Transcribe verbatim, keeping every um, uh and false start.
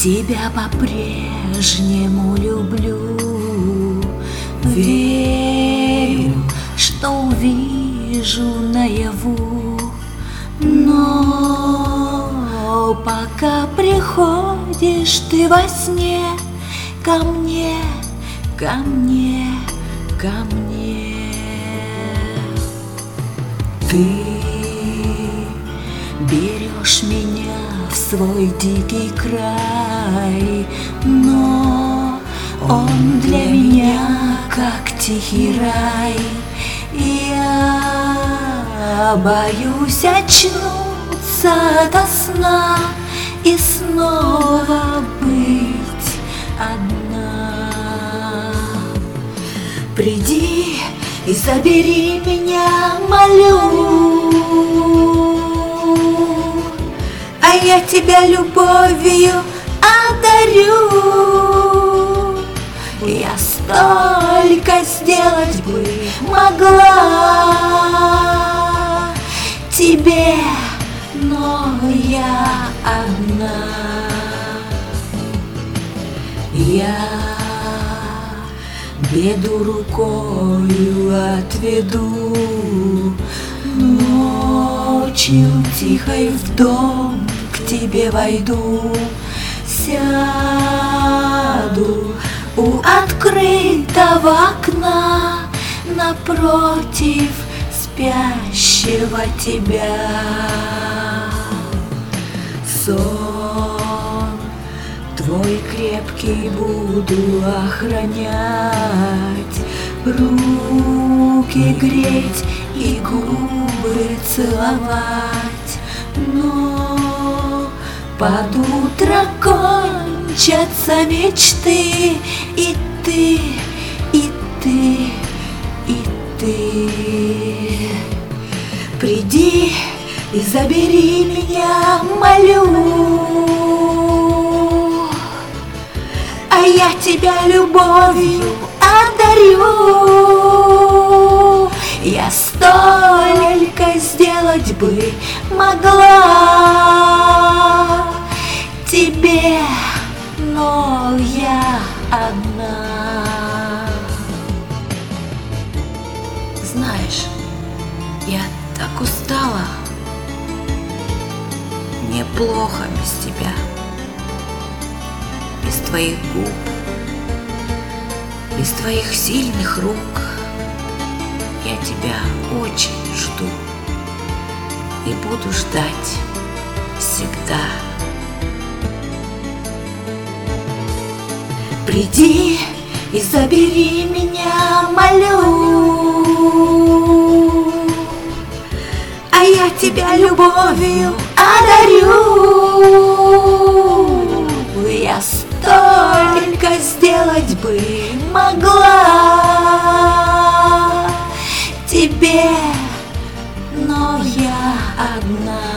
тебя по-прежнему люблю. Верю, что увижу наяву, но пока приходишь ты во сне ко мне, ко мне, ко мне. Ты берешь меня в свой дикий край, но он для меня как тихий рай. Я боюсь очнуться ото сна и снова быть одна. Приди и забери меня, молю, а я тебя любовью одарю. Я столько сделать бы могла тебе, но я одна. Я беду рукою отведу, ночью тихой в дом к тебе войду, сяду у открытого окна напротив спящего тебя. Сон твой крепкий буду охранять, руки греть и губы целовать, но под утро кончатся мечты, и ты, и ты, и ты. Приди и забери меня, молю, а я тебя любовью одарю. Я столько сделать бы могла тебе, но я одна. Знаешь, я так устала, мне плохо без тебя, без твоих губ, без твоих сильных рук. Я тебя очень жду и буду ждать всегда. Приди и забери меня, молю, а я тебя любовью одарю. Я столько сделать бы могла тебе, но я одна.